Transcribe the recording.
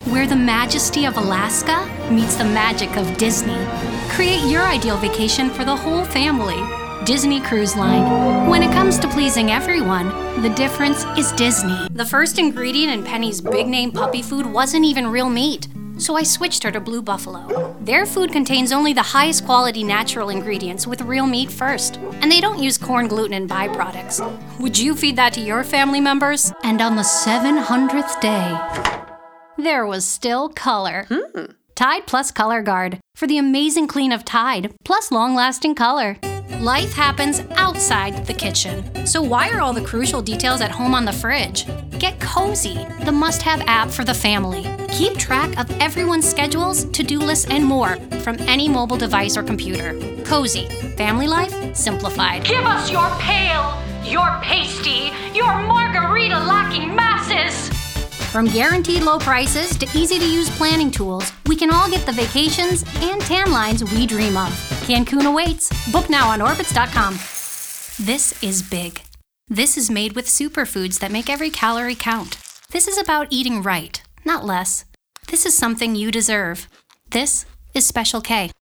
where the majesty of Alaska meets the magic of Disney. Create your ideal vacation for the whole family. Disney Cruise Line. When it comes to pleasing everyone, the difference is Disney. The first ingredient in Penny's big-name puppy food wasn't even real meat, so I switched her to Blue Buffalo. Their food contains only the highest quality natural ingredients with real meat first, and they don't use corn, gluten, and byproducts. Would you feed that to your family members? And on the 700th day, there was still color. Tide Plus Color Guard for the amazing clean of Tide, plus long-lasting color. Life happens outside the kitchen, so why are all the crucial details at home on the fridge? Get Cozy, the must-have app for the family. Keep track of everyone's schedules, to-do lists, and more from any mobile device or computer. Cozy, family life simplified. Give us your pale, your pasty, your margarita-lacking masses! From guaranteed low prices to easy-to-use planning tools, we can all get the vacations and tan lines we dream of. Cancun awaits. Book now on Orbitz.com. This is big. This is made with superfoods that make every calorie count. This is about eating right, not less. This is something you deserve. This is Special K.